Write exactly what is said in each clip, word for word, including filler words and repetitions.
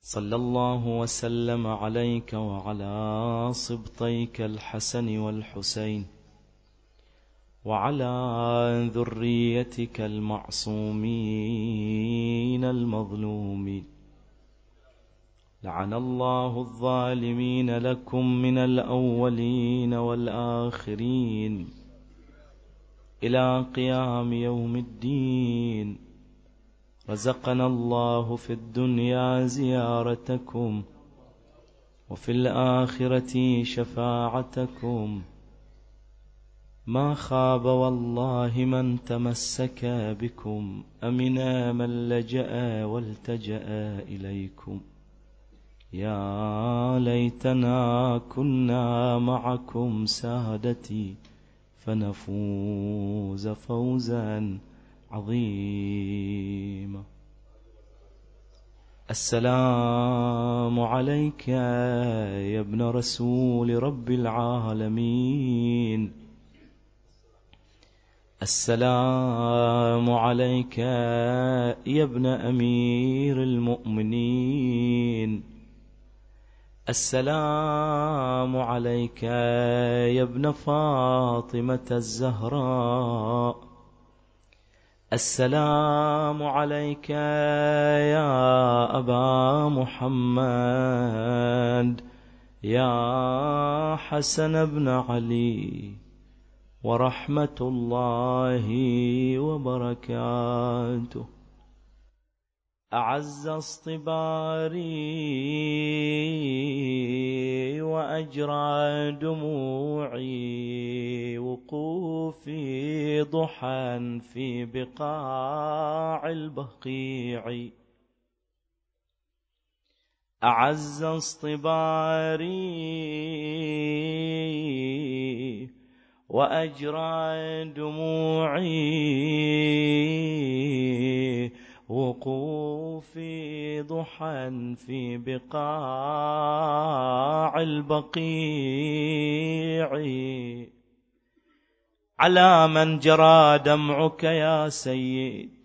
صلى الله وسلم عليك وعلى صبطيك الحسن والحسين وعلى ذريتك المعصومين المظلومين. لعن الله الظالمين لكم من الأولين والآخرين إلى قيام يوم الدين. رزقنا الله في الدنيا زيارتكم وفي الآخرة شفاعتكم. ما خاب والله من تمسك بكم، أمنا من لجأ والتجأ إليكم. يا ليتنا كنا معكم سادتي فنفوز فوزا عظيما. السلام عليك يا ابن رسول رب العالمين. السلام عليك يا ابن أمير المؤمنين. السلام عليك يا ابن فاطمة الزهراء. السلام عليك يا أبا محمد، يا حسن بن علي، ورحمة الله وبركاته. أعز اصطباري وأجرى دموعي وقوفي ضحى في بقاع البقيع. أعز اصطباري وأجرى دموعي وقوفي ضحى في بقاع البقيع. على من جرى دمعك يا سيد؟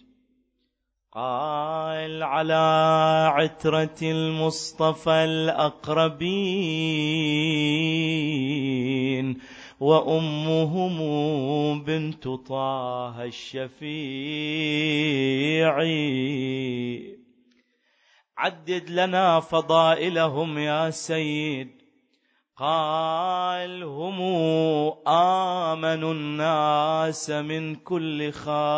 قال على عترة المصطفى الأقربين وأمهم بنت طه الشفيع. عدد لنا فضائلهم يا سيد. قال هم آمنوا الناس من كل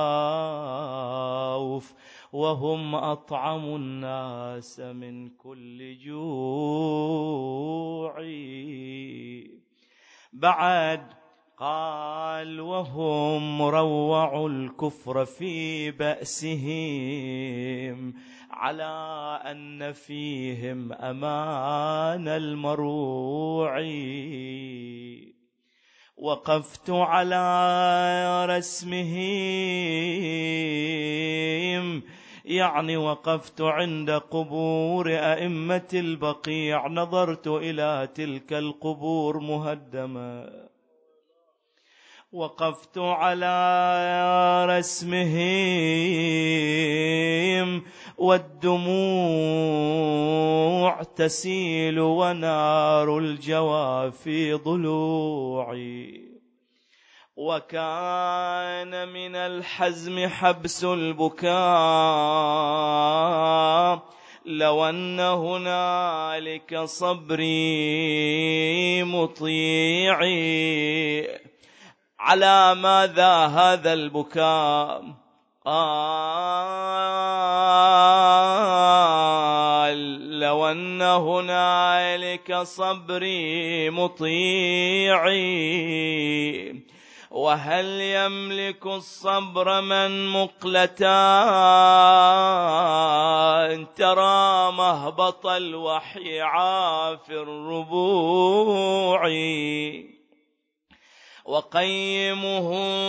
خوف وهم أطعموا الناس من كل جوع. بعد قال وهم روعوا الكفر في بأسهم على أن فيهم أمان المروع. وقفت على رسمهم، يعني وقفت عند قبور أئمة البقيع، نظرت إلى تلك القبور مهدمة. وقفت على رسمهم والدموع تسيل ونار الجوافي ضلوعي. وكان من الحزم حبس البكاء، لو أن هنالك صبري مطيعي. على ماذا هذا البكاء؟ قال لو أن هنالك صبري مطيعي. وهل يملك الصبر من مقلتان؟ ترى مهبط الوحي عافي الربوع. وقيمه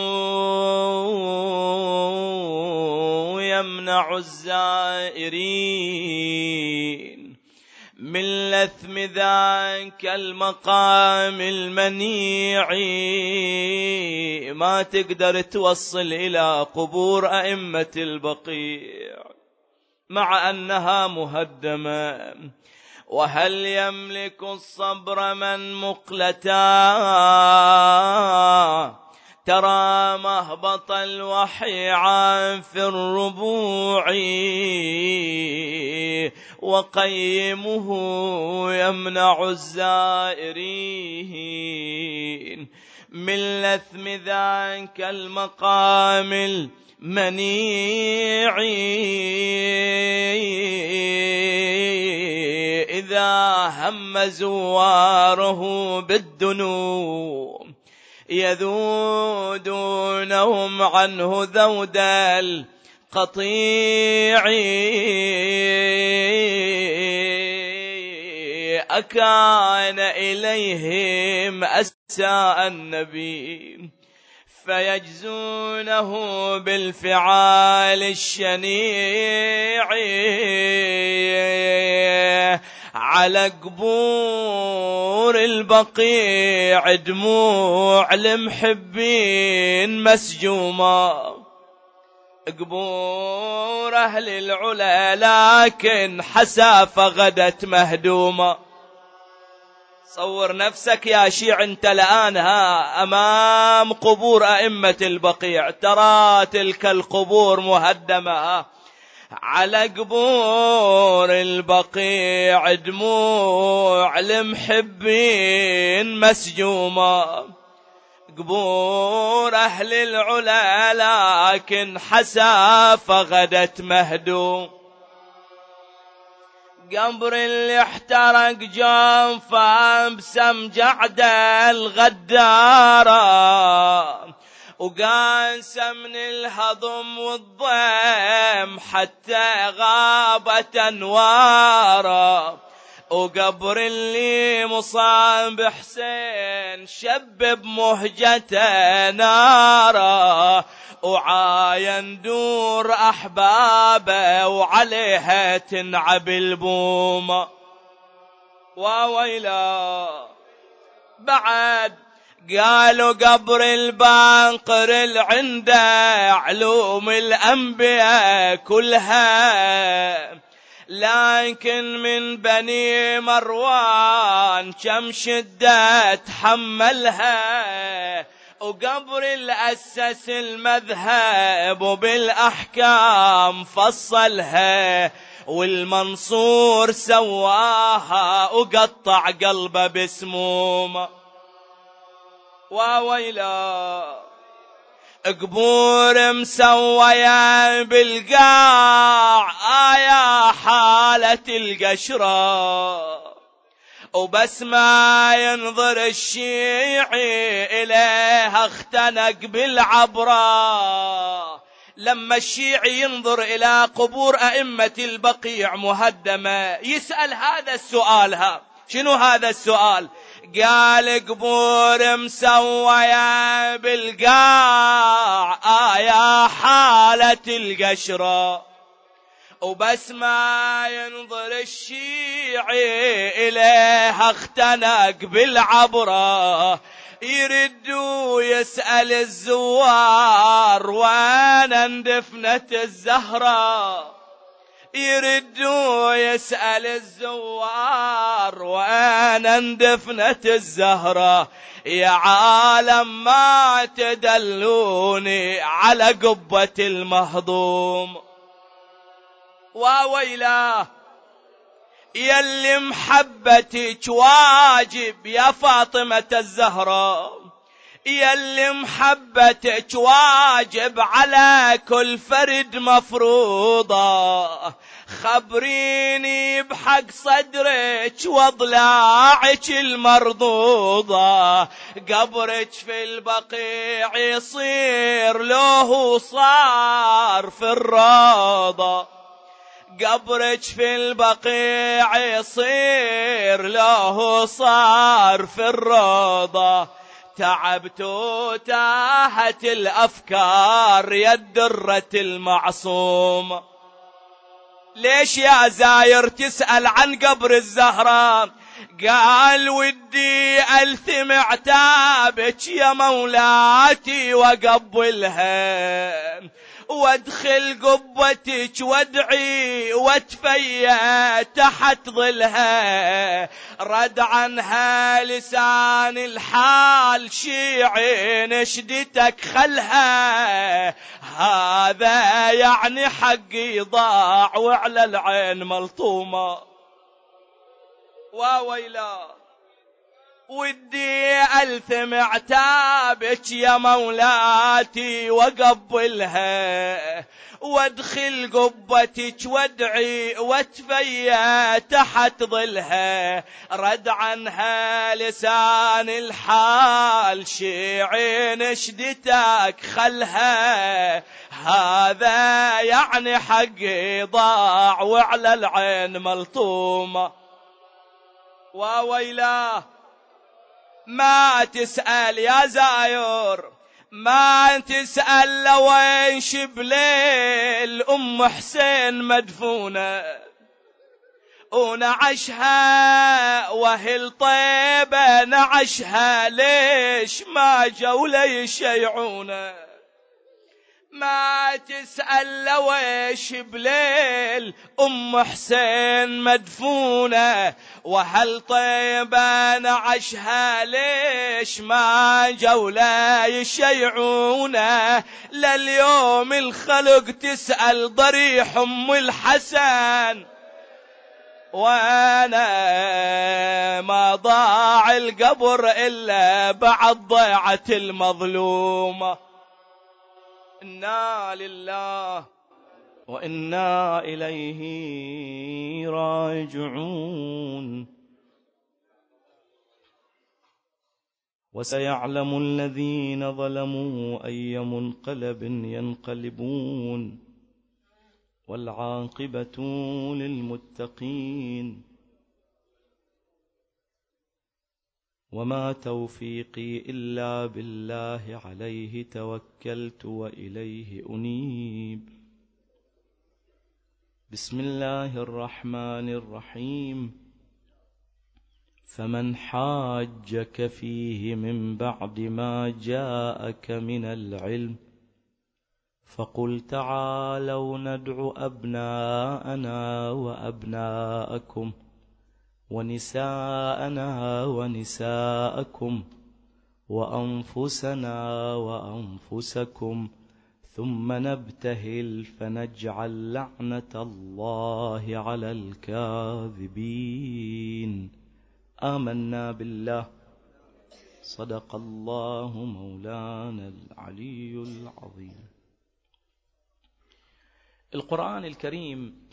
يمنع الزائرين من لثم ذاك المقام المنيع. ما تقدر توصل إلى قبور أئمة البقيع، مع أنها مهدمة. وهل يملك الصبر من مقلتا، ترى مهبط الوحي عن في الربوع، وقيمه يمنع الزائرين من لثم ذاك المقام المنيع. إذا هم زواره بالدنو يذودونهم عنه ذود القطيع. أكان إليهم أساء النبي فيجزونه بالفعال الشنيع. على قبور البقيع دموع المحبين مسجومة، قبور أهل العلا لكن حسافة غدت مهدومة. صور نفسك يا شيع انت الآنها أمام قبور أئمة البقيع، ترى تلك القبور مهدمة. على قبور البقيع دموع المحبين مسجومة، قبور أهل العلا لكن حسافة غدت مهدوم. قبر اللي احترق جنفه بسم جعد الغدارة، وقاس من الهضم والضيم حتى غابت أنواره. وقبر اللي مصاب حسين شب بمهجته ناره، وعاين دور أحبابه وعليها تنعب البومة. وويلا بعد قالوا قبر البنقر اللي عنده علوم الأنبياء كلها، لكن من بني مروان كم شدة تحملها. وقبر الأسس المذهب وبالأحكام فصلها، والمنصور سواها وقطع قلبه بسمومه. وويلا قبور مسوية بالقاع آيا حالة القشرة، وبس ما ينظر الشيعي إليها اختنق بالعبرة. لما الشيعي ينظر إلى قبور أئمة البقيع مهدمة يسأل هذا السؤال. ها شنو هذا السؤال؟ قال قبور مسوية بالقاع آيا حالة القشرة، وبس ما ينظر الشيعي إليها اختنق بالعبرة. يردوا يسأل الزوار وين اندفنت الزهرة، يردوا يسأل الزوار وين اندفنت الزهرة. يا عالم ما تدلوني على قبة المهضوم. وويلاه يلي محبتك واجب يا فاطمة الزهراء، يلي محبتك واجب على كل فرد مفروضة. خبريني بحق صدرك واضلاعك المرضوضة، قبرك في البقيع يصير له صار في الروضة، قبرك في البقيع يصير له صار في الروضة. تعبت وتاهت الأفكار يا درة المعصوم. ليش يا زاير تسأل عن قبر الزهراء؟ قال ودي ألثم عتابك يا مولاتي وقبلها، وادخل قبتك وادعي واتفيا تحت ظلها، رد عنها لسان الحال شيعي نشدتك خلها، هذا يعني حقي ضاع وعلى العين ملطومة. وويلا ودي ألثم عتابك يا مولاتي وقبلها، وادخل قبتك وادعي واتفيا تحت ظلها، رد عنها لسان الحال شيعي نشدتك خلها، هذا يعني حقي ضاع وعلى العين ملطومة. وويلاه ما تسأل يا زاير، ما تسأل لوين شبليل أم حسين مدفونة، ونعشها وهل طيبة نعشها ليش ما جو ليشيعونه، ما تسأل لويش بليل أم حسين مدفونة، وهل طيبة نعشها ليش ما جولا يشيعونه، لليوم الخلق تسأل ضريح أم الحسن، وانا ما ضاع القبر إلا بعد ضيعة المظلومة. إنا لله وإنا إليه راجعون. وسيعلم الذين ظلموا أي منقلب ينقلبون، والعاقبة للمتقين. وما توفيقي إلا بالله عليه توكلت وإليه أنيب. بسم الله الرحمن الرحيم. فمن حاجك فيه من بعد ما جاءك من العلم فقل تعالوا ندع أبناءنا وأبناءكم ونساءنا ونساءكم وأنفسنا وأنفسكم ثم نبتهل فنجعل لعنة الله على الكاذبين. آمنا بالله. صدق الله مولانا العلي العظيم. القرآن الكريم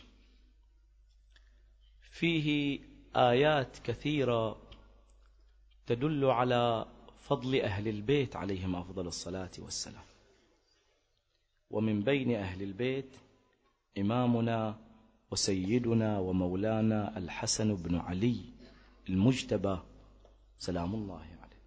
فيه آيات كثيرة تدل على فضل أهل البيت عليهم أفضل الصلاة والسلام، ومن بين أهل البيت إمامنا وسيدنا ومولانا الحسن بن علي المجتبى سلام الله عليه.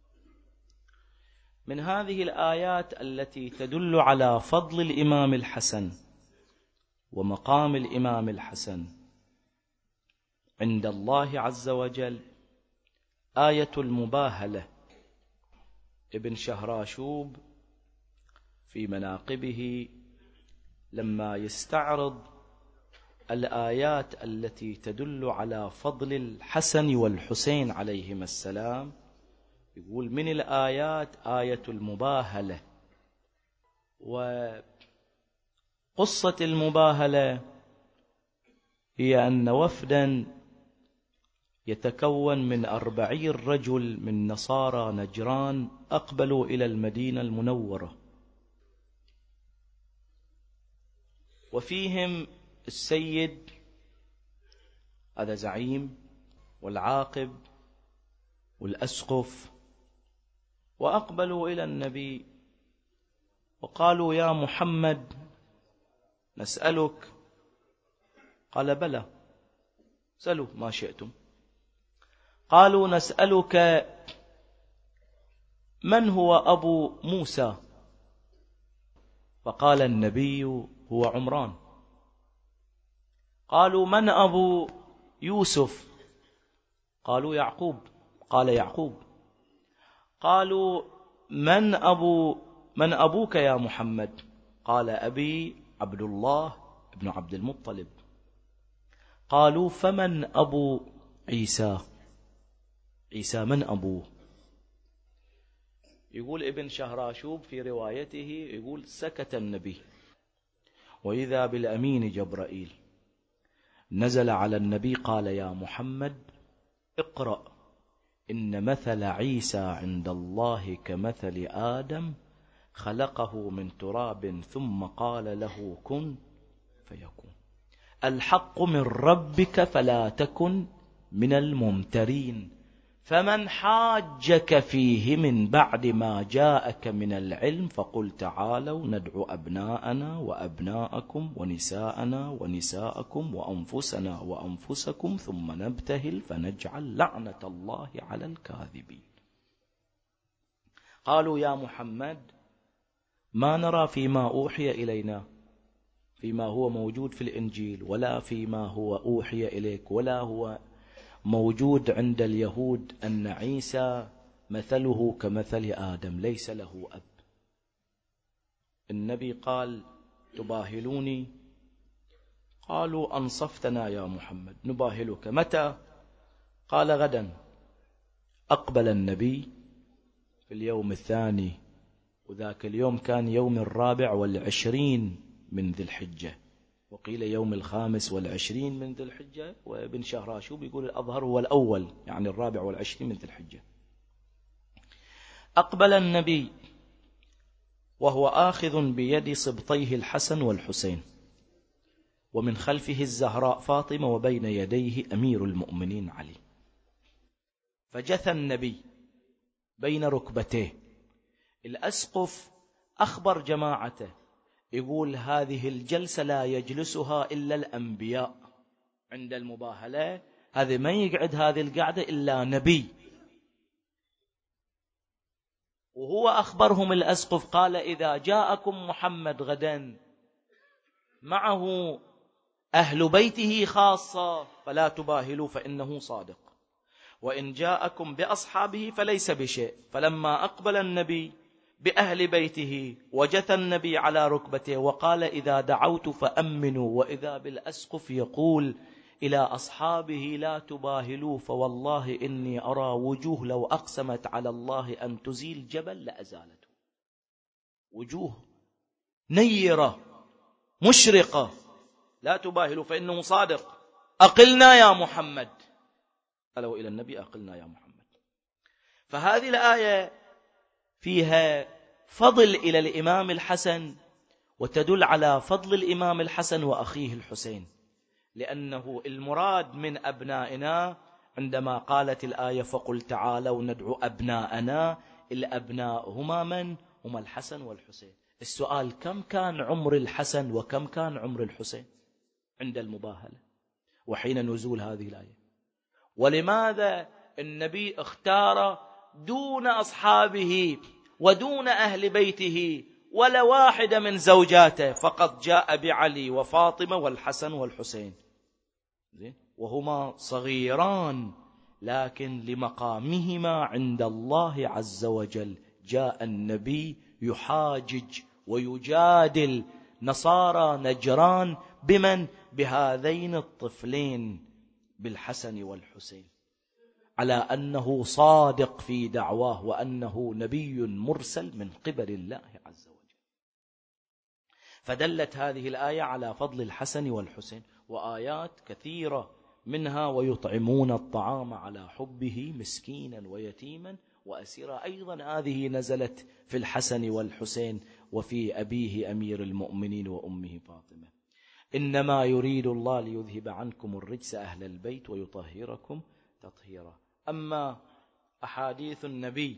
من هذه الآيات التي تدل على فضل الإمام الحسن ومقام الإمام الحسن عند الله عز وجل آية المباهلة. ابن شهراشوب في مناقبه لما يستعرض الآيات التي تدل على فضل الحسن والحسين عليهما السلام يقول من الآيات آية المباهلة. وقصة المباهلة هي أن وفدا يتكون من أربعين رجل من نصارى نجران أقبلوا إلى المدينة المنورة، وفيهم السيد هذا زعيم والعاقب والأسقف، وأقبلوا إلى النبي وقالوا يا محمد نسألك. قال بلى سألوا ما شئتم. قالوا نسألك من هو أبو موسى؟ فقال النبي هو عمران. قالوا من أبو يوسف؟ قالوا يعقوب. قال يعقوب. قالوا من أبو من أبوك يا محمد؟ قال أبي عبد الله بن عبد المطلب. قالوا فمن أبو عيسى؟ عيسى من أبوه؟ يقول ابن شهراشوب في روايته، يقول سكت النبي، وإذا بالأمين جبرائيل نزل على النبي قال يا محمد اقرأ إن مثل عيسى عند الله كمثل آدم خلقه من تراب ثم قال له كن فيكون. الحق من ربك فلا تكن من الممترين، فمن حاجك فيه من بعد ما جاءك من العلم فقل تعالوا ندعو أبناءنا وأبناءكم ونساءنا ونساءكم وأنفسنا وأنفسكم ثم نبتهل فنجعل لعنة الله على الكاذبين. قالوا يا محمد ما نرى فيما أوحي إلينا، فيما هو موجود في الإنجيل، ولا فيما هو أوحي إليك، ولا هو موجود عند اليهود، أن عيسى مثله كمثل آدم ليس له أب. النبي قال تباهلوني؟ قالوا أنصفتنا يا محمد، نباهلك متى؟ قال غدا. أقبل النبي في اليوم الثاني، وذاك اليوم كان يوم الرابع والعشرين من ذي الحجة، وقيل يوم الخامس والعشرين من ذي الحجة، وابن شهراشوب يقول الأظهر هو الأول، يعني الرابع والعشرين من ذي الحجة. أقبل النبي وهو آخذ بيد سبطيه الحسن والحسين، ومن خلفه الزهراء فاطمة، وبين يديه أمير المؤمنين علي. فجثى النبي بين ركبتيه. الأسقف أخبر جماعته، يقول هذه الجلسة لا يجلسها إلا الأنبياء عند المباهلة، هذه ما يقعد هذه القعدة إلا نبي. وهو أخبرهم الأسقف قال إذا جاءكم محمد غدا معه أهل بيته خاصة فلا تباهلوا فإنه صادق، وإن جاءكم بأصحابه فليس بشيء. فلما أقبل النبي بأهل بيته وجثى النبي على ركبته وقال إذا دعوت فأمنوا، وإذا بالأسقف يقول إلى أصحابه لا تباهلوا فوالله إني أرى وجوه لو أقسمت على الله أن تزيل جبل لأزالته، وجوه نيرة مشرقة، لا تباهلوا فإنه صادق، أقلنا يا محمد. قالوا إلى النبي أقلنا يا محمد. فهذه الآية فيها فضل إلى الإمام الحسن، وتدل على فضل الإمام الحسن وأخيه الحسين، لأنه المراد من أبنائنا عندما قالت الآية فقل تعالوا ندعو أبناءنا، الأبناء هما من؟ هما الحسن والحسين. السؤال كم كان عمر الحسن وكم كان عمر الحسين عند المباهلة وحين نزول هذه الآية؟ ولماذا النبي اختار دون أصحابه ودون أهل بيته ولا واحدة من زوجاته، فقط جاء بعلي وفاطمة والحسن والحسين، وهما صغيران، لكن لمقامهما عند الله عز وجل جاء النبي يحاجج ويجادل نصارى نجران بمن؟ بهذين الطفلين، بالحسن والحسين، على أنه صادق في دعواه وأنه نبي مرسل من قبل الله عز وجل. فدلت هذه الآية على فضل الحسن والحسين، وآيات كثيرة منها ويطعمون الطعام على حبه مسكينا ويتيما وأسيرا، أيضا هذه نزلت في الحسن والحسين وفي أبيه أمير المؤمنين وأمه فاطمة. إنما يريد الله ليذهب عنكم الرجس أهل البيت ويطهركم تطهيرا. أما أحاديث النبي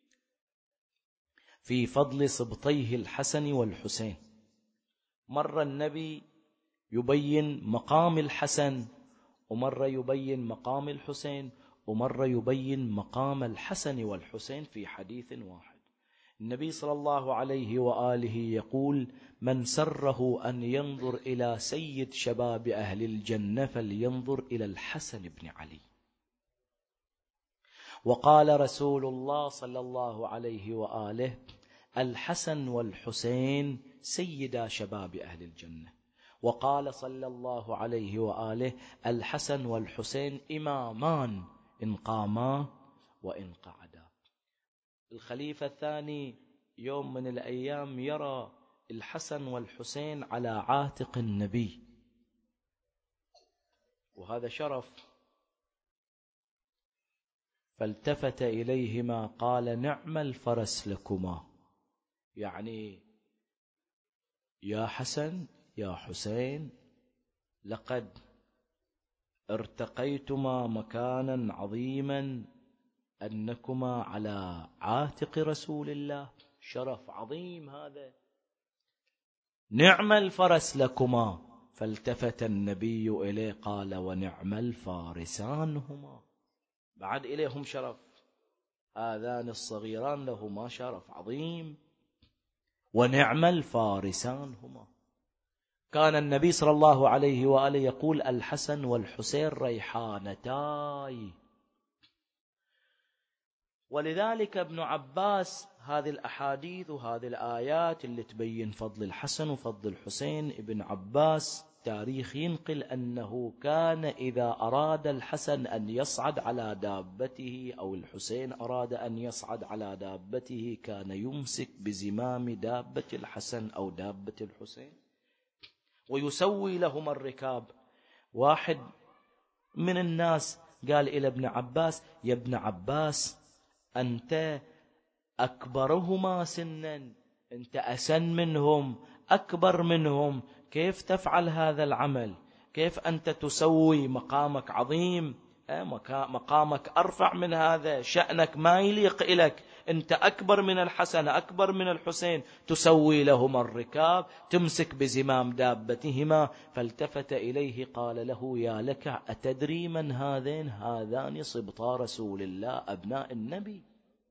في فضل سبطيه الحسن والحسين، مرة النبي يبين مقام الحسن، ومرة يبين مقام الحسين، ومرة يبين مقام الحسن والحسين في حديث واحد. النبي صلى الله عليه وآله يقول من سره أن ينظر إلى سيد شباب أهل الجنة فلينظر إلى الحسن بن علي. وقال رسول الله صلى الله عليه وآله الحسن والحسين سيدا شباب أهل الجنة. وقال صلى الله عليه وآله الحسن والحسين إمامان إن قاما وإن قعدا. الخليفة الثاني يوم من الأيام يرى الحسن والحسين على عاتق النبي، وهذا شرف، فالتفت إليهما قال نعم الفرس لكما، يعني يا حسن يا حسين لقد ارتقيتما مكانا عظيما أنكما على عاتق رسول الله، شرف عظيم هذا، نعم الفرس لكما. فالتفت النبي إليه قال ونعم الفارسان هما، بعد إليهم شرف، آذان الصغيران لهما شرف عظيم، ونعم الفارسان هما. كان النبي صلى الله عليه وآله يقول الحسن والحسين ريحانتاي. ولذلك ابن عباس هذه الأحاديث وهذه الآيات اللي تبين فضل الحسن وفضل الحسين، ابن عباس تاريخ ينقل أنه كان إذا أراد الحسن أن يصعد على دابته أو الحسين أراد أن يصعد على دابته كان يمسك بزمام دابة الحسن أو دابة الحسين ويسوي لهما الركاب. واحد من الناس قال إلى ابن عباس يا ابن عباس أنت أكبرهما سنا، أنت أسن منهم أكبر منهم، كيف تفعل هذا العمل؟ كيف أنت تسوي؟ مقامك عظيم، مقامك أرفع من هذا، شأنك ما يليق إليك، أنت أكبر من الحسن أكبر من الحسين، تسوي لهما الركاب، تمسك بزمام دابتهما. فالتفت إليه قال له يا لك أتدري من هذين؟ هذان صبطا رسول الله أبناء النبي.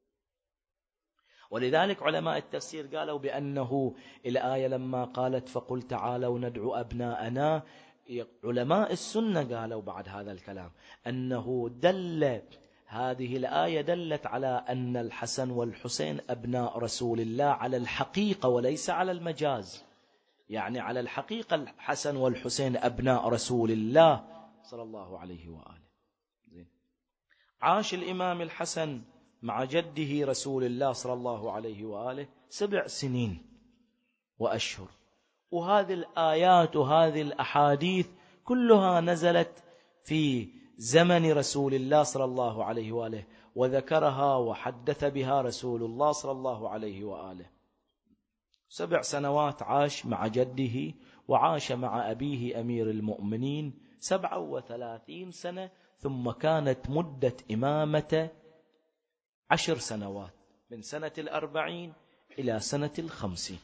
ولذلك علماء التفسير قالوا بأنه الآية لما قالت فقل تعالوا ندعو أبناءنا، علماء السنة قالوا بعد هذا الكلام أنه دل هذه الآية دلت على أن الحسن والحسين أبناء رسول الله على الحقيقة وليس على المجاز، يعني على الحقيقة الحسن والحسين أبناء رسول الله صلى الله عليه وآله. عاش الإمام الحسن مع جده رسول الله صلى الله عليه وآله سبع سنين وأشهر، وهذه الآيات وهذه الأحاديث كلها نزلت في زمن رسول الله صلى الله عليه وآله، وذكرها وحدث بها رسول الله صلى الله عليه وآله. سبع سنوات عاش مع جده، وعاش مع أبيه أمير المؤمنين سبعة وثلاثين سنة، ثم كانت مدة إمامة عشر سنوات، من سنة الأربعين إلى سنة الخمسين.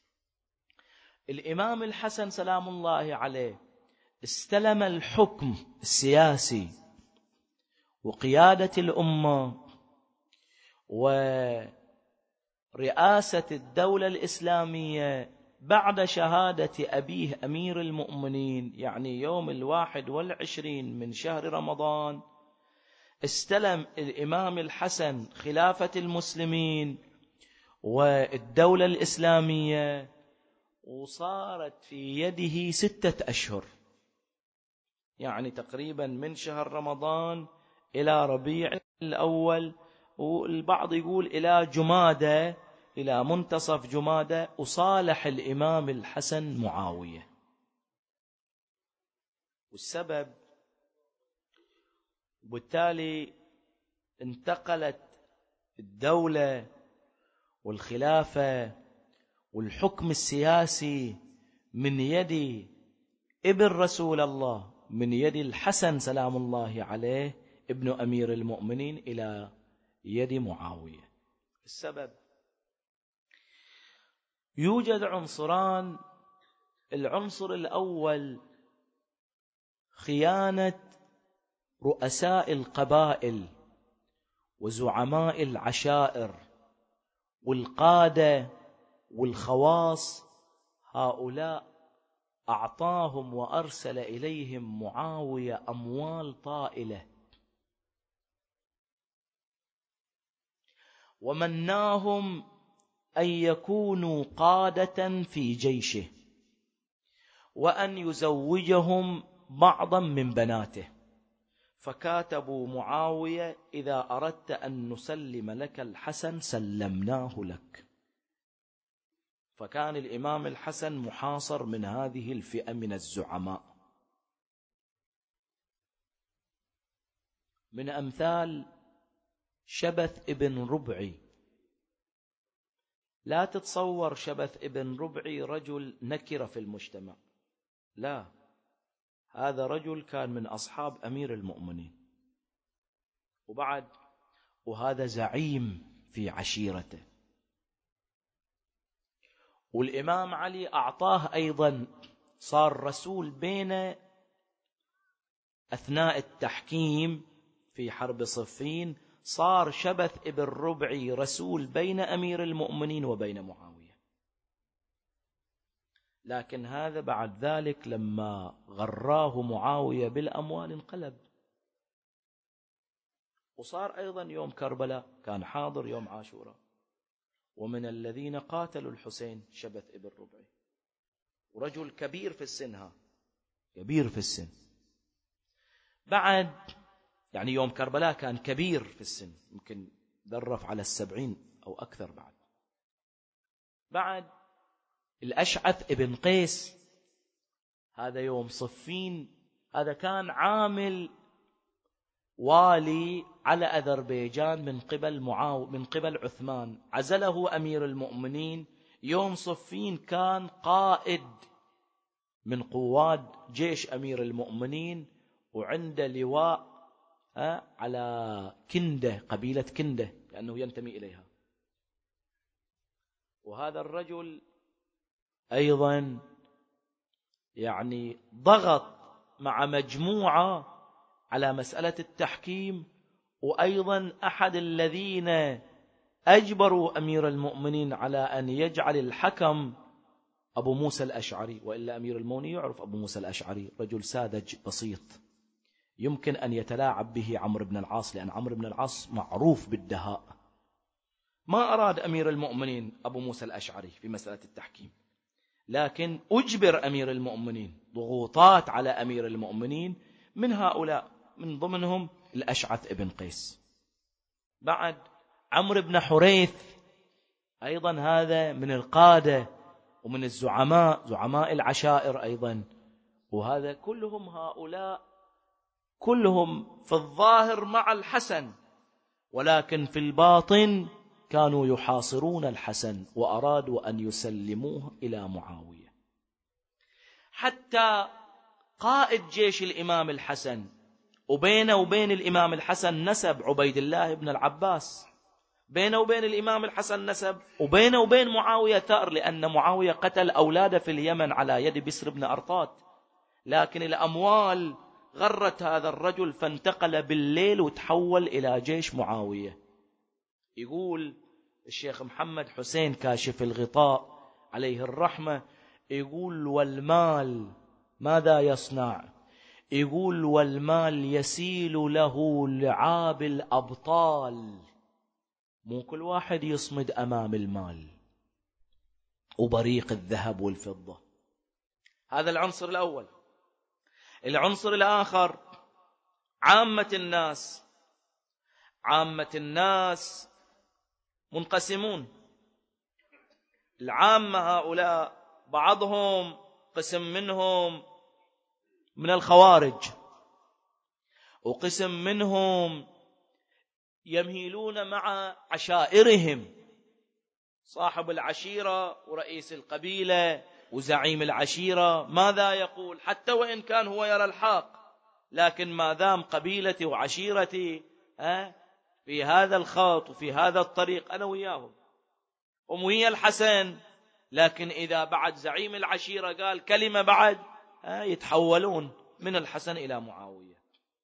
الإمام الحسن سلام الله عليه استلم الحكم السياسي وقيادة الأمة ورئاسة الدولة الإسلامية بعد شهادة أبيه أمير المؤمنين، يعني يوم الواحد والعشرين من شهر رمضان استلم الإمام الحسن خلافة المسلمين والدولة الإسلامية، وصارت في يده ستة أشهر، يعني تقريبا من شهر رمضان إلى ربيع الأول، والبعض يقول إلى جمادة، إلى منتصف جمادة، وصالح الإمام الحسن معاوية. والسبب وبالتالي انتقلت الدولة والخلافة والحكم السياسي من يد ابن رسول الله، من يد الحسن سلام الله عليه ابن أمير المؤمنين، إلى يد معاوية. السبب يوجد عنصران، العنصر الأول خيانة رؤساء القبائل وزعماء العشائر والقادة والخواص، هؤلاء أعطاهم وأرسل إليهم معاوية أموال طائلة، ومناهم أن يكونوا قادة في جيشه، وأن يزوجهم بعضا من بناته، فكاتبوا معاوية: إذا أردت أن نسلم لك الحسن سلمناه لك. فكان الإمام الحسن محاصر من هذه الفئة من الزعماء. من أمثال شبث ابن ربعي. لا تتصور شبث ابن ربعي رجل نكرة في المجتمع، لا، هذا رجل كان من أصحاب أمير المؤمنين، وبعد وهذا زعيم في عشيرته، والإمام علي أعطاه أيضا، صار رسول بين أثناء التحكيم في حرب صفين، صار شبث ابن ربعي رسول بين أمير المؤمنين وبين معاوية. لكن هذا بعد ذلك لما غراه معاوية بالأموال انقلب، وصار أيضا يوم كربلاء كان حاضر يوم عاشوراء، ومن الذين قاتلوا الحسين شبث ابن ربعي، ورجل كبير في السن، ها كبير في السن. بعد يعني يوم كربلاء كان كبير في السن، يمكن درف على السبعين أو أكثر. بعد بعد الأشعث ابن قيس، هذا يوم صفين، هذا كان عامل والي على أذربيجان من قبل معاو من قبل عثمان، عزله أمير المؤمنين. يوم صفين كان قائد من قواد جيش أمير المؤمنين، وعند لواء على كندة، قبيلة كندة لأنه ينتمي إليها. وهذا الرجل أيضا يعني ضغط مع مجموعة على مسألة التحكيم، وأيضا أحد الذين أجبروا أمير المؤمنين على أن يجعل الحكم أبو موسى الأشعري. وإلا أمير المؤمنين يعرف أبو موسى الأشعري رجل ساذج بسيط، يمكن أن يتلاعب به عمرو بن العاص، لأن عمرو بن العاص معروف بالدهاء. ما أراد أمير المؤمنين أبو موسى الأشعري في مسألة التحكيم، لكن أجبر أمير المؤمنين، ضغوطات على أمير المؤمنين من هؤلاء، من ضمنهم الأشعث ابن قيس. بعد عمرو بن حريث أيضا، هذا من القادة ومن الزعماء، زعماء العشائر أيضا. وهذا كلهم هؤلاء كلهم في الظاهر مع الحسن، ولكن في الباطن كانوا يحاصرون الحسن وأرادوا أن يسلموه إلى معاوية. حتى قائد جيش الإمام الحسن، وبينه وبين الإمام الحسن نسب عبيد الله بن العباس، بينه وبين الإمام الحسن نسب، وبينه وبين معاوية ثأر، لأن معاوية قتل أولاده في اليمن على يد بسر بن أرطاد، لكن الأموال غرت هذا الرجل فانتقل بالليل وتحول إلى جيش معاوية. يقول الشيخ محمد حسين كاشف الغطاء عليه الرحمة، يقول: والمال ماذا يصنع؟ يقول: والمال يسيل له لعاب الأبطال. مو كل واحد يصمد أمام المال وبريق الذهب والفضة. هذا العنصر الأول. العنصر الآخر، عامة الناس عامة الناس منقسمون. العامة هؤلاء بعضهم قسم منهم من الخوارج، وقسم منهم يميلون مع عشائرهم، صاحب العشيرة ورئيس القبيلة وزعيم العشيرة ماذا يقول، حتى وإن كان هو يرى الحق، لكن ما دام قبيلتي وعشيرتي في هذا الخط وفي هذا الطريق أنا وياهم، هم ويا الحسن. لكن إذا بعد زعيم العشيرة قال كلمة بعد يتحولون من الحسن إلى معاوية.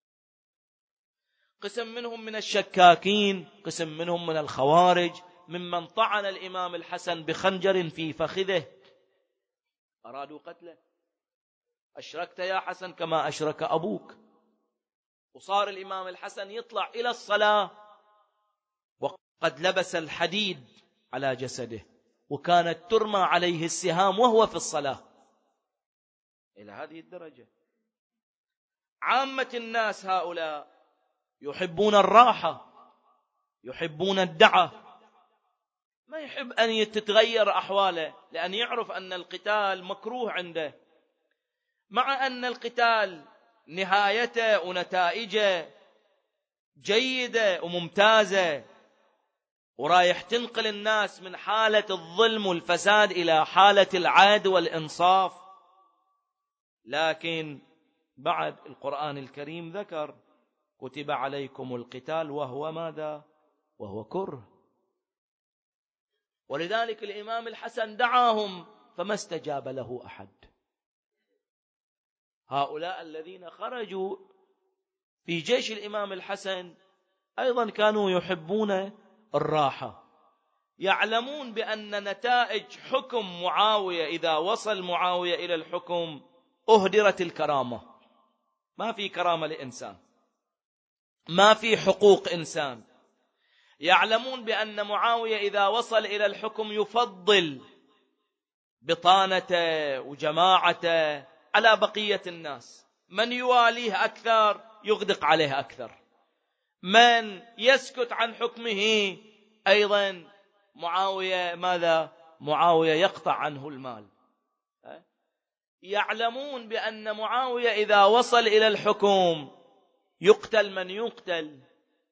قسم منهم من الشكاكين، قسم منهم من الخوارج، ممن طعن الإمام الحسن بخنجر في فخذه، أرادوا قتله. أشركت يا حسن كما أشرك أبوك. وصار الإمام الحسن يطلع إلى الصلاة وقد لبس الحديد على جسده، وكانت ترمى عليه السهام وهو في الصلاة، إلى هذه الدرجة. عامة الناس هؤلاء يحبون الراحة، يحبون الدعة، ما يحب أن تتغير أحواله، لأن يعرف أن القتال مكروه عنده، مع أن القتال نهايته ونتائجه جيدة وممتازة، ورايح تنقل الناس من حالة الظلم والفساد إلى حالة العدل والإنصاف. لكن بعد القرآن الكريم ذكر كتب عليكم القتال وهو ماذا؟ وهو كره. ولذلك الإمام الحسن دعاهم فما استجاب له أحد. هؤلاء الذين خرجوا في جيش الإمام الحسن أيضا كانوا يحبون الراحة، يعلمون بأن نتائج حكم معاوية إذا وصل معاوية إلى الحكم أهدرت الكرامة، ما في كرامة لإنسان، ما في حقوق إنسان. يعلمون بأن معاوية إذا وصل إلى الحكم يفضل بطانته وجماعته على بقية الناس، من يواليه أكثر يغدق عليه أكثر، من يسكت عن حكمه أيضا معاوية ماذا؟ معاوية يقطع عنه المال. يعلمون بأن معاوية إذا وصل إلى الحكم يقتل من يقتل،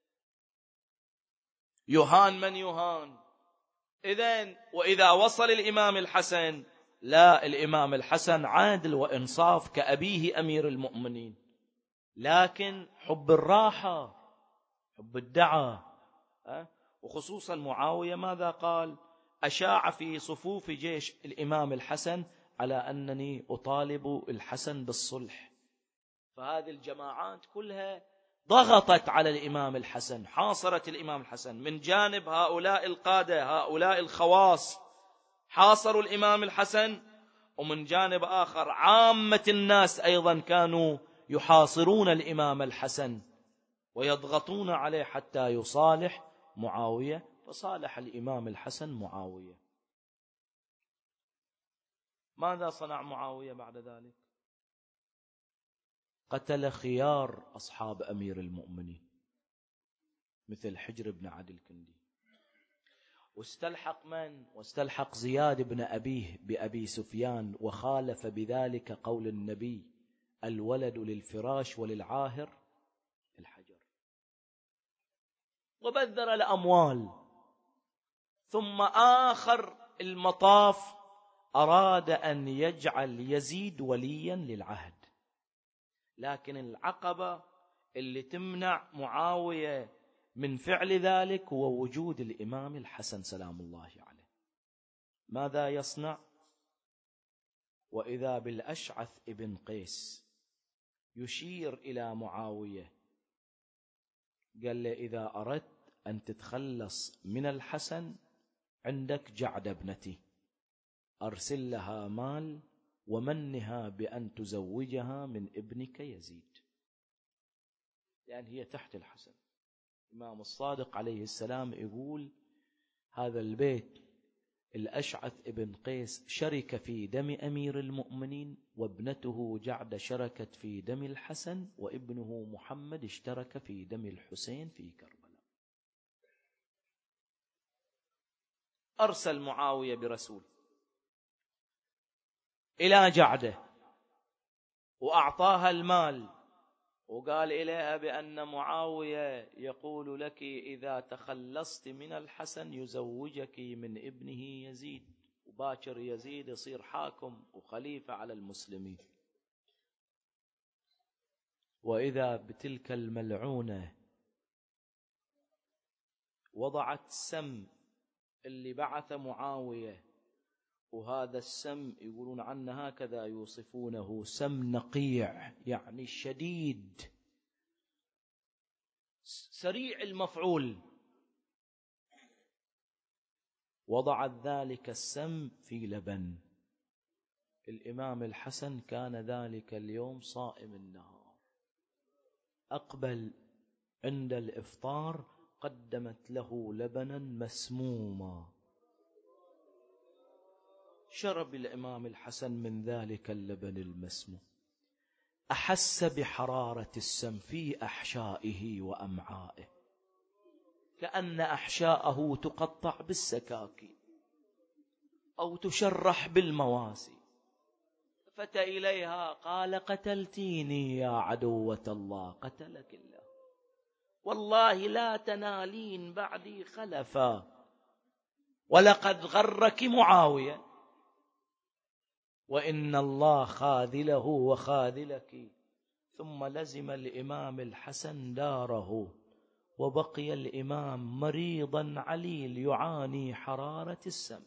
يهان من يهان. إذن وإذا وصل الإمام الحسن، لا، الإمام الحسن عادل وإنصاف كأبيه أمير المؤمنين، لكن حب الراحة، حب الدعاء. وخصوصا معاوية ماذا قال؟ أشاع في صفوف جيش الإمام الحسن على أنني أطالب الحسن بالصلح. فهذه الجماعات كلها ضغطت على الإمام الحسن، حاصرت الإمام الحسن. من جانب هؤلاء القادة، هؤلاء الخواص حاصروا الإمام الحسن، ومن جانب آخر عامة الناس أيضا كانوا يحاصرون الإمام الحسن ويضغطون عليه حتى يصالح معاوية. فصالح الإمام الحسن معاوية. ماذا صنع معاوية بعد ذلك؟ قتل خيار أصحاب أمير المؤمنين مثل حجر بن عدي الكندي، واستلحق من؟ واستلحق زياد بن أبيه بأبي سفيان، وخالف بذلك قول النبي: الولد للفراش وللعاهر الحجر. وبذر الأموال. ثم آخر المطاف أراد أن يجعل يزيد وليا للعهد، لكن العقبة اللي تمنع معاوية من فعل ذلك هو وجود الإمام الحسن سلام الله عليه. ماذا يصنع؟ وإذا بالأشعث ابن قيس يشير إلى معاوية، قال له: إذا أردت أن تتخلص من الحسن عندك جعد ابنتي، أرسل لها مال ومنها بأن تزوجها من ابنك يزيد، لأن هي تحت الحسن. الإمام الصادق عليه السلام يقول: هذا البيت الأشعث ابن قيس شرك في دم أمير المؤمنين، وابنته جعد شركت في دم الحسن، وابنه محمد اشترك في دم الحسين في كربلاء. أرسل معاوية برسول إلى جعده وأعطاها المال، وقال إليها بأن معاوية يقول لك إذا تخلصت من الحسن يزوجك من ابنه يزيد، وباكر يزيد يصير حاكم وخليفة على المسلمين. وإذا بتلك الملعونة وضعت سم اللي بعث معاوية، وهذا السم يقولون عنه هكذا يوصفونه: سم نقيع، يعني شديد سريع المفعول. وضعت ذلك السم في لبن. الإمام الحسن كان ذلك اليوم صائم النهار، أقبل عند الإفطار قدمت له لبنا مسموما، شرب الإمام الحسن من ذلك اللبن المسموم، أحس بحرارة السم في أحشائه وأمعائه، كأن أحشاءه تقطع بالسكاكين أو تشرح بالمواسي. فت إليها قال: قتلتيني يا عدوة الله، قتلك الله، والله لا تنالين بعدي خلفا، ولقد غرك معاوية، وإن الله خاذله وخاذلك. ثم لزم الإمام الحسن داره، وبقي الإمام مريضا عليل يعاني حرارة السم.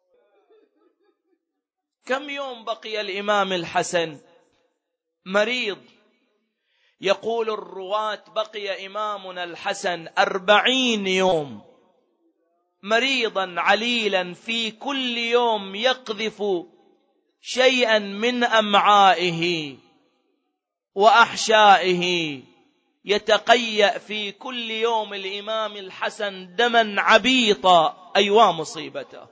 كم يوم بقي الإمام الحسن مريض؟ يقول الرواة: بقي إمامنا الحسن أربعين يوم مريضا عليلا، في كل يوم يقذف شيئا من أمعائه وأحشائه، يتقيأ في كل يوم الإمام الحسن دما عبيطا. أيوا مصيبته،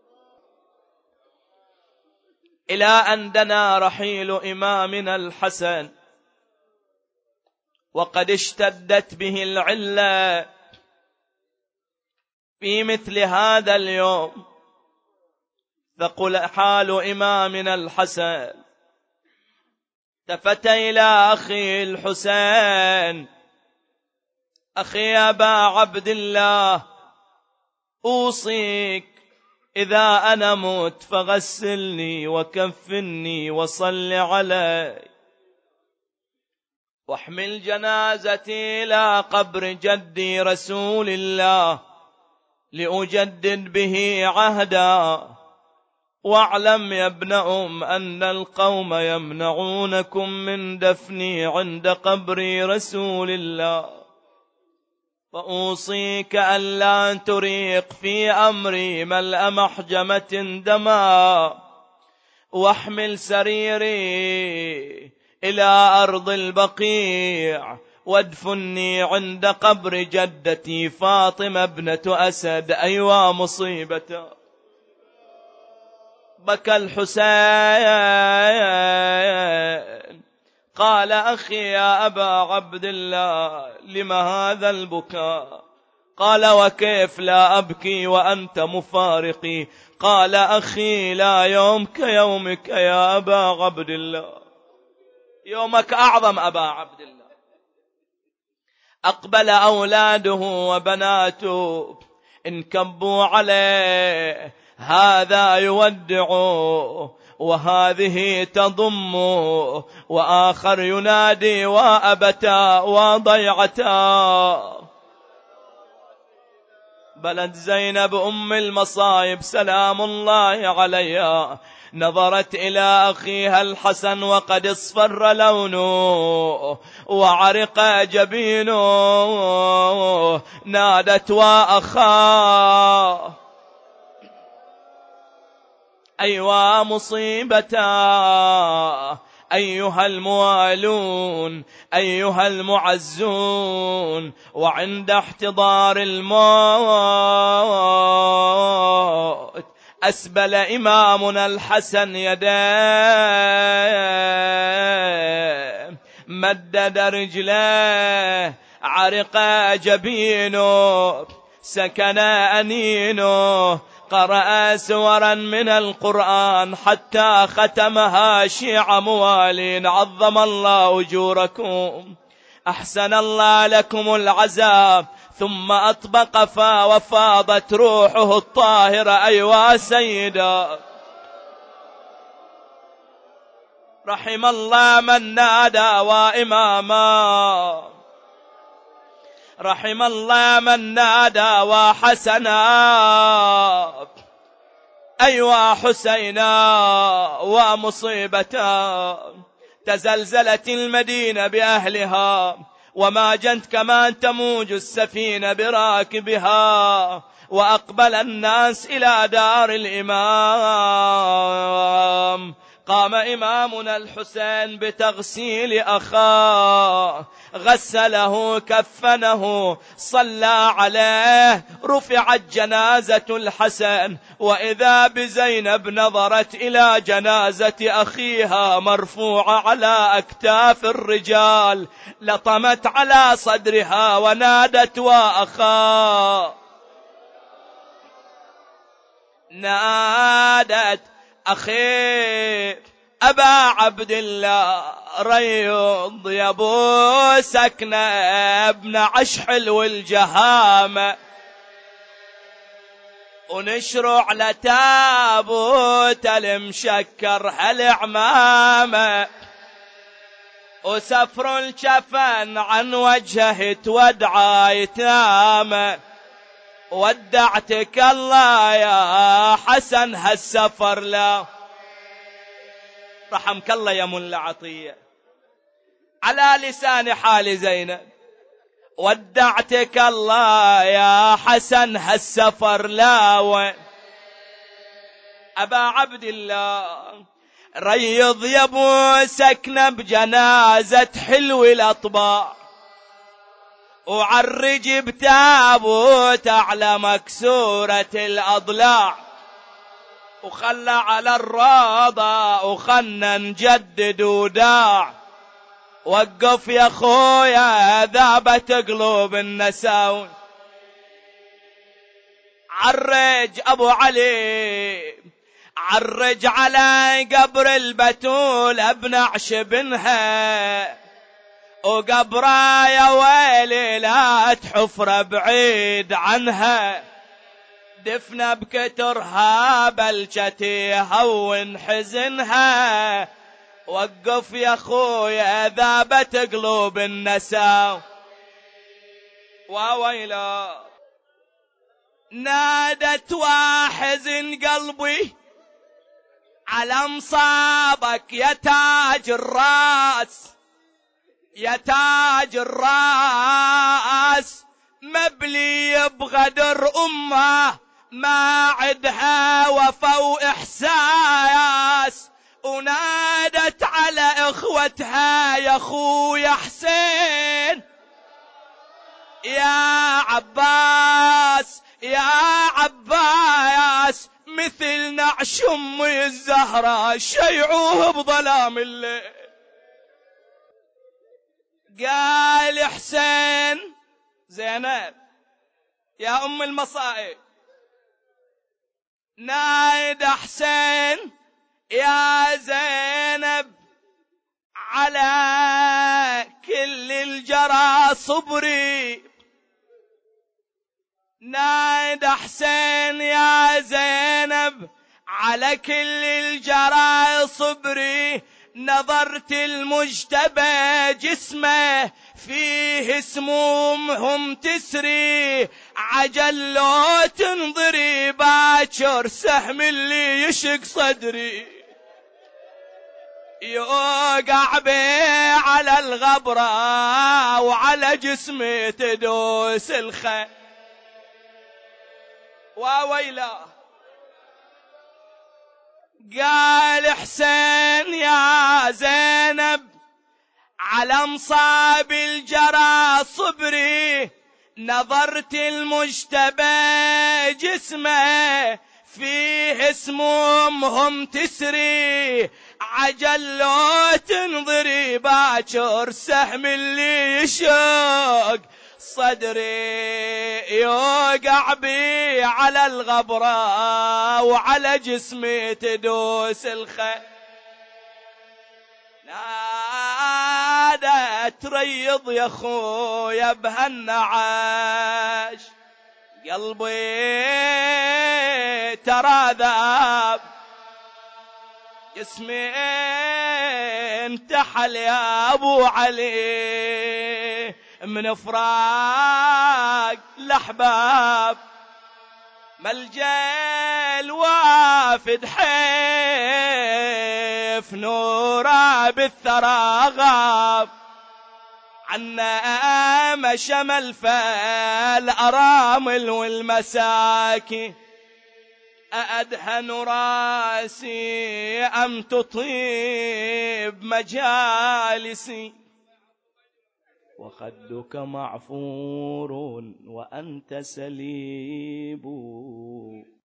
إلى أن دنا رحيل إمامنا الحسن وقد اشتدت به العلة في مثل هذا اليوم. ثقل حال إمامنا الحسن، التفت إلى أخي الحسين: أخي أبا عبد الله، أوصيك إذا أنا مت فغسلني وكفني وصل علي، واحمل جنازتي إلى قبر جدي رسول الله لأجدد به عهدا، واعلم يا ابن أم أن القوم يمنعونكم من دفني عند قبر رسول الله، فأوصيك ألا تريق في أمري ملء محجمة دما، واحمل سريري إلى أرض البقيع وادفني عند قبر جدتي فاطمة ابنة أسد. أيوا مصيبته، بكى الحسين. قال: أخي يا أبا عبد الله، لما هذا البكاء؟ قال: وكيف لا أبكي وأنت مفارقي؟ قال: أخي لا يوم كيومك يا أبا عبد الله، يومك أعظم أبا عبد الله. أقبل أولاده وبناته انكبوا عليه، هذا يودع وهذه تضم، وآخر ينادي: وأبتا وضيعتا. بلد زينب أم المصائب سلام الله عليها نظرت إلى أخيها الحسن وقد اصفر لونه وعرق جبينه، نادت: وأخاه. أيوا مصيبتا، أيها الموالون، أيها المعزون، وعند احتضار الموت أسبل إمامنا الحسن يديه، مدد رجليه، عرق جبينه، سكن أنينه، قرأ سورا من القرآن حتى ختمها شيع موالين. عظم الله أجوركم، أحسن الله لكم العذاب. ثم أطبق فا وفاضت روحه الطاهرة. أيوا سيدا، رحم الله من نادى وإماما، رحم الله من نادى وحسنا، أيوا حسينا ومصيبتا. تزلزلت المدينة بأهلها، وما جنت كمان تموج السفينة براكبها، وأقبل الناس إلى دار الإمام. قام إمامنا الحسين بتغسيل أخاه، غسله كفنه صلى عليه، رفعت جنازة الحسن، وإذا بزينب نظرت إلى جنازة أخيها مرفوعة على أكتاف الرجال، لطمت على صدرها ونادت وأخاه، نادت أخي أبا عبد الله ريض يا ابو سكنة ابن عشحل والجهامة، ونشرع لتابوت المشكر هالعمامة، وسفر الجفن عن وجهه تودع يتامة، ودعتك الله يا حسن هالسفر لا رحمك الله يا ملا عطية. على لسان حال زينب ودعتك الله يا حسن هالسفر لا وين. أبا عبد الله ريض يا ابو سكنة بجنازة حلو الأطباع، وعرج بتابوت على مكسورة الأضلاع، وخلى على الروضة وخلنا نجدد وداع، وقف يا خويا ذابت قلوب النساون. عرج أبو علي عرج على قبر البتول ابن عشبنها، وقبره يا ويلي لا تحفر بعيد عنها، دفنا بكترها بلشتي هون حزنها، وقف يا خويا ذابت قلوب النساء. وويلا نادت واحزن قلبي على مصابك يا تاج الراس، يا تاج الراس مبلي بغدر أمه ما عدها وفا وإحساس، ونادت على إخوتها يا خويا حسين يا عباس يا عباس، مثل نعش أمي الزهرة شيعوه بظلام الليل. قال حسين زينب يا أم المصائب، نايد حسين يا زينب على كل الجرى صبري، نايد حسين يا زينب على كل الجرى صبري، نظرت المجتبى جسمه فيه سمومهم تسري، عجل لو تنظري باكر سهم اللي يشق صدري، يوقع بي على الغبرة وعلى جسمي تدوس الخيل. وويلا قال حسين يا زينب على مصاب الجرى صبري، نظرت المجتبى جسمه فيه سمومهم تسري، عجل لو تنظري باكر سهم اللي يشق صدري، يوقع بي على الغبرة وعلى جسمي تدوس الخيل. نادت ريض يا خويا بهالنعاش، قلبي ترى ذاب جسمي انتحل يا ابو علي من فراق الاحباب، ملجأ الوافد حيف نورا بالثرى غاب، عنا مشى ملفى الأرامل والمساكين، أأدهن راسي أم تطيب مجالسي وخدك معفور وأنت سليب